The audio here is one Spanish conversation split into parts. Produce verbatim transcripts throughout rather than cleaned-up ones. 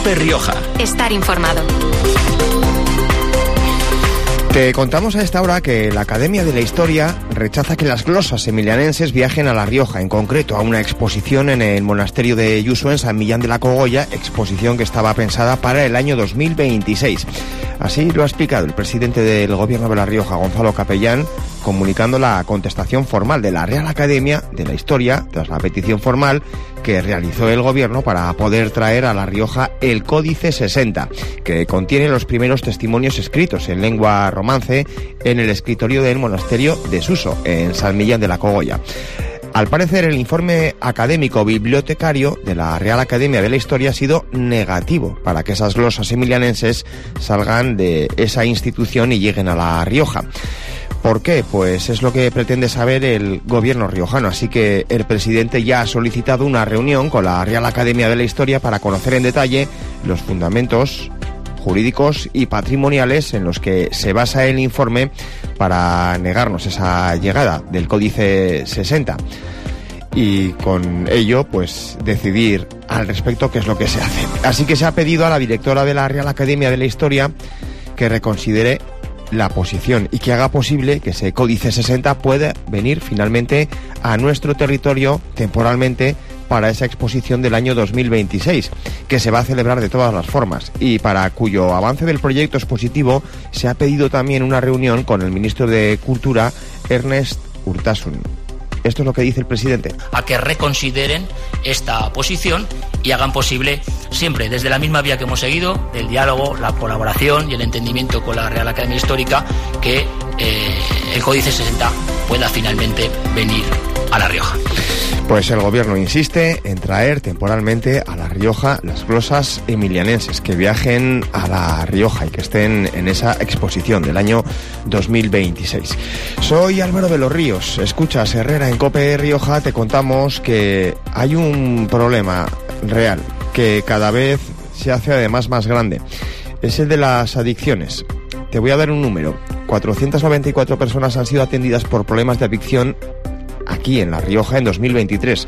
COPE Rioja. Estar informado. Te contamos a esta hora que la Academia de la Historia rechaza que las glosas emilianenses viajen a La Rioja, en concreto a una exposición en el monasterio de Yuso en San Millán de la Cogolla, exposición que estaba pensada para el año dos mil veintiséis. Así lo ha explicado el presidente del Gobierno de La Rioja, Gonzalo Capellán, comunicando la contestación formal de la Real Academia de la Historia tras la petición formal que realizó el Gobierno para poder traer a La Rioja el Códice sesenta, que contiene los primeros testimonios escritos en lengua romance en el escritorio del monasterio de Suso, en San Millán de la Cogolla. Al parecer, el informe académico bibliotecario de la Real Academia de la Historia ha sido negativo para que esas glosas emilianenses salgan de esa institución y lleguen a La Rioja. ¿Por qué? Pues es lo que pretende saber el gobierno riojano, así que el presidente ya ha solicitado una reunión con la Real Academia de la Historia para conocer en detalle los fundamentos jurídicos y patrimoniales en los que se basa el informe para negarnos esa llegada del Códice sesenta. Y con ello, pues, decidir al respecto qué es lo que se hace. Así que se ha pedido a la directora de la Real Academia de la Historia que reconsidere la posición y que haga posible que ese Códice sesenta pueda venir finalmente a nuestro territorio temporalmente para esa exposición del año dos mil veintiséis, que se va a celebrar de todas las formas y para cuyo avance del proyecto expositivo se ha pedido también una reunión con el ministro de Cultura, Ernest Urtasun. Esto es lo que dice el presidente. A que reconsideren esta posición y hagan posible, siempre desde la misma vía que hemos seguido, el diálogo, la colaboración y el entendimiento con la Real Academia Histórica, que eh, el Códice sesenta pueda finalmente venir a La Rioja. Pues el gobierno insiste en traer temporalmente a La Rioja las glosas emilianenses que viajen a La Rioja y que estén en esa exposición del año dos mil veintiséis. Soy Álvaro de los Ríos, escuchas Herrera en COPE Rioja. Te contamos que hay un problema real que cada vez se hace además más grande. Es el de las adicciones. Te voy a dar un número. cuatrocientas noventa y cuatro personas han sido atendidas por problemas de adicción aquí en La Rioja en dos mil veintitrés.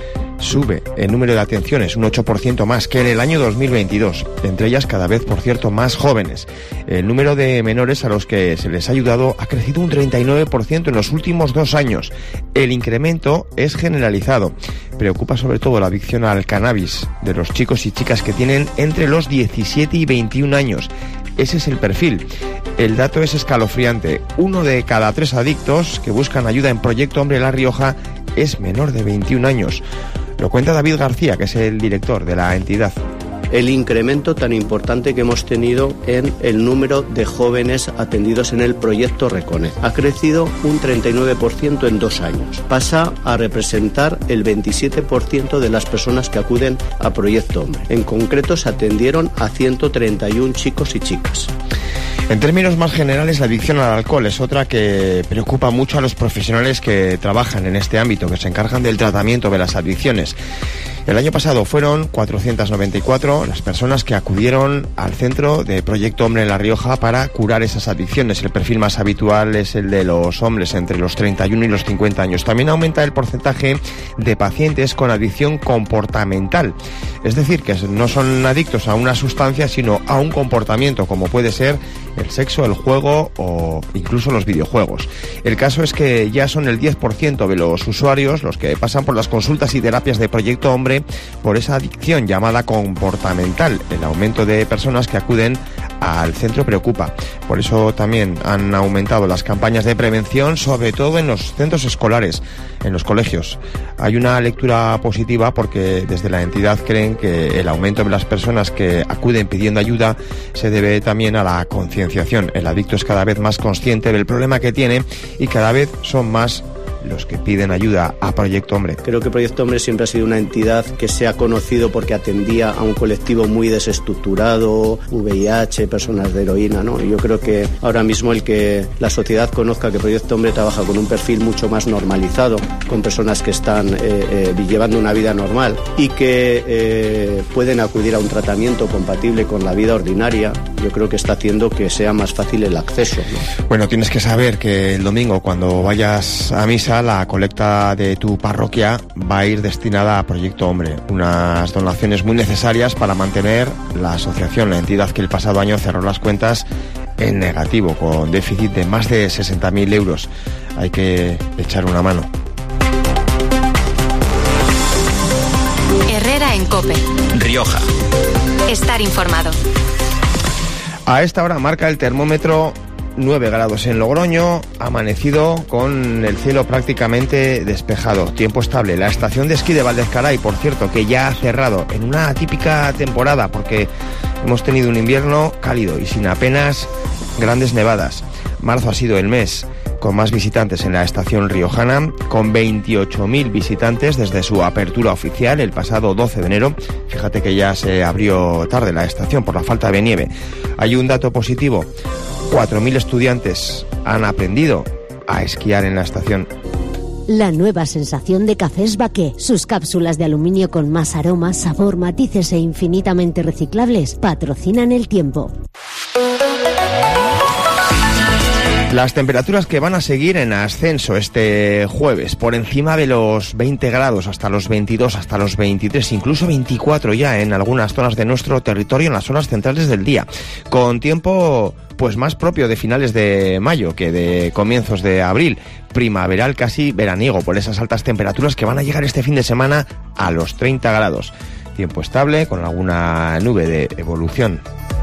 Sube el número de atenciones un ocho por ciento más que en el año dos mil veintidós, entre ellas cada vez, por cierto, más jóvenes. El número de menores a los que se les ha ayudado ha crecido un treinta y nueve por ciento en los últimos dos años. El incremento es generalizado. Preocupa sobre todo la adicción al cannabis de los chicos y chicas que tienen entre los diecisiete y veintiún años. Ese es el perfil. El dato es escalofriante. Uno de cada tres adictos que buscan ayuda en Proyecto Hombre La Rioja es menor de veintiún años. Lo cuenta David García, que es el director de la entidad. El incremento tan importante que hemos tenido en el número de jóvenes atendidos en el proyecto Recone. Ha crecido un treinta y nueve por ciento en dos años. Pasa a representar el veintisiete por ciento de las personas que acuden a Proyecto Hombre. En concreto, se atendieron a ciento treinta y uno chicos y chicas. En términos más generales, la adicción al alcohol es otra que preocupa mucho a los profesionales que trabajan en este ámbito, que se encargan del tratamiento de las adicciones. El año pasado fueron cuatrocientas noventa y cuatro las personas que acudieron al centro de Proyecto Hombre en La Rioja para curar esas adicciones. El perfil más habitual es el de los hombres entre los treinta y uno y los cincuenta años. También aumenta el porcentaje de pacientes con adicción comportamental. Es decir, que no son adictos a una sustancia, sino a un comportamiento, como puede ser el sexo, el juego o incluso los videojuegos. El caso es que ya son el diez por ciento de los usuarios los que pasan por las consultas y terapias de Proyecto Hombre por esa adicción llamada comportamental. El aumento de personas que acuden al centro preocupa. Por eso también han aumentado las campañas de prevención, sobre todo en los centros escolares, en los colegios. Hay una lectura positiva porque desde la entidad creen que el aumento de las personas que acuden pidiendo ayuda se debe también a la concienciación. El adicto es cada vez más consciente del problema que tiene y cada vez son más los que piden ayuda a Proyecto Hombre. Creo que Proyecto Hombre siempre ha sido una entidad que se ha conocido porque atendía a un colectivo muy desestructurado, V I H, personas de heroína, ¿no? Y yo creo que ahora mismo el que la sociedad conozca que Proyecto Hombre trabaja con un perfil mucho más normalizado, con personas que están eh, eh, llevando una vida normal y que eh, pueden acudir a un tratamiento compatible con la vida ordinaria, yo creo que está haciendo que sea más fácil el acceso, ¿no? Bueno, tienes que saber que el domingo cuando vayas a misa fecha, la colecta de tu parroquia va a ir destinada a Proyecto Hombre, unas donaciones muy necesarias para mantener la asociación, la entidad que el pasado año cerró las cuentas en negativo, con déficit de más de sesenta mil euros. Hay que echar una mano. Herrera en COPE. Rioja. Estar informado. A esta hora marca el termómetro nueve grados en Logroño, amanecido con el cielo prácticamente despejado, tiempo estable. La estación de esquí de Valdezcaray, por cierto, que ya ha cerrado en una típica temporada, porque hemos tenido un invierno cálido y sin apenas grandes nevadas. Marzo ha sido el mes con más visitantes en la estación riojana, con veintiocho mil visitantes desde su apertura oficial el pasado doce de enero. Fíjate que ya se abrió tarde la estación por la falta de nieve. Hay un dato positivo: cuatro mil estudiantes han aprendido a esquiar en la estación. La nueva sensación de Cafés Baqué. Sus cápsulas de aluminio con más aroma, sabor, matices e infinitamente reciclables patrocinan el tiempo. Las temperaturas que van a seguir en ascenso este jueves, por encima de los veinte grados, hasta los veintidós, hasta los veintitrés, incluso veinticuatro ya en algunas zonas de nuestro territorio en las horas centrales del día, con tiempo pues más propio de finales de mayo que de comienzos de abril, primaveral casi veraniego, por esas altas temperaturas que van a llegar este fin de semana a los treinta grados. Tiempo estable con alguna nube de evolución.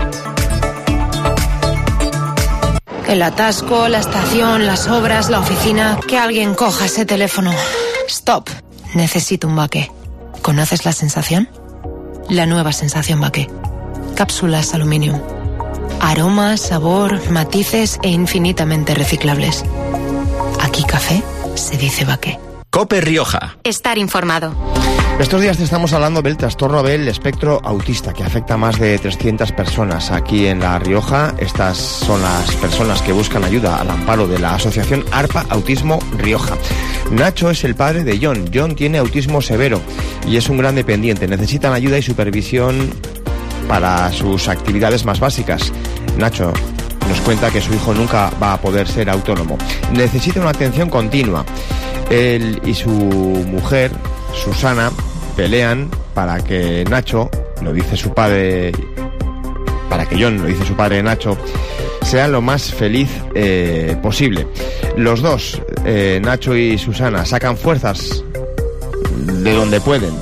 El atasco, la estación, las obras, la oficina. Que alguien coja ese teléfono. Stop. Necesito un Baqué. ¿Conoces la sensación? La nueva sensación Baqué. Cápsulas aluminium. Aroma, sabor, matices e infinitamente reciclables. Aquí café se dice Baqué. COPE Rioja. Estar informado. Estos días te estamos hablando del trastorno del espectro autista, que afecta a más de trescientas personas aquí en La Rioja. Estas son las personas que buscan ayuda al amparo de la asociación ARPA Autismo Rioja. Nacho es el padre de John. John tiene autismo severo y es un gran dependiente. Necesitan ayuda y supervisión para sus actividades más básicas. Nacho nos cuenta que su hijo nunca va a poder ser autónomo. Necesita una atención continua. Él y su mujer, Susana, pelean para que Nacho, lo dice su padre, para que John, lo dice su padre Nacho, sea lo más feliz eh, posible. Los dos, eh, Nacho y Susana, sacan fuerzas de donde pueden,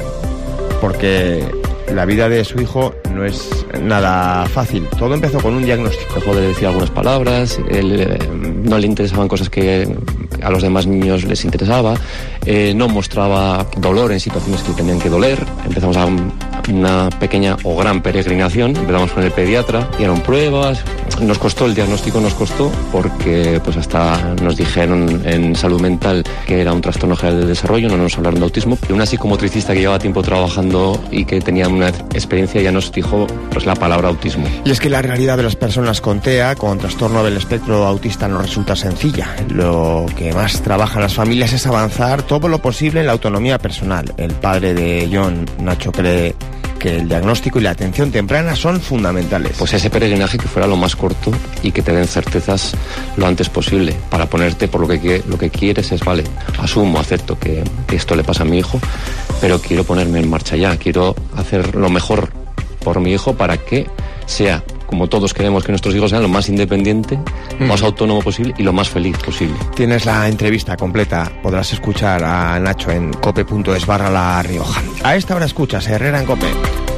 porque la vida de su hijo no es nada fácil. Todo empezó con un diagnóstico. Dejó de decir algunas palabras, él, eh, no le interesaban cosas que a los demás niños les interesaba, eh, no mostraba dolor en situaciones que tenían que doler. Empezamos a un, una pequeña o gran peregrinación, empezamos con el pediatra, dieron pruebas, nos costó el diagnóstico, nos costó porque pues hasta nos dijeron en salud mental que era un trastorno general del desarrollo, no nos hablaron de autismo. Y una psicomotricista que llevaba tiempo trabajando y que tenía una experiencia ya nos dijo pues la palabra autismo. Y es que la realidad de las personas con T E A, con trastorno del espectro autista, no resulta sencilla. Lo que más trabajan las familias es avanzar todo lo posible en la autonomía personal. El padre de John, Nacho, cree que el diagnóstico y la atención temprana son fundamentales. Pues ese peregrinaje que fuera lo más corto y que te den certezas lo antes posible, para ponerte por lo que, lo que quieres es, vale, asumo, acepto que, que esto le pasa a mi hijo, pero quiero ponerme en marcha ya, quiero hacer lo mejor por mi hijo para que sea, como todos queremos que nuestros hijos sean, lo más independiente, lo más autónomo posible y lo más feliz posible. Tienes la entrevista completa, podrás escuchar a Nacho en cope punto es barra La Rioja. A esta hora escuchas Herrera en COPE.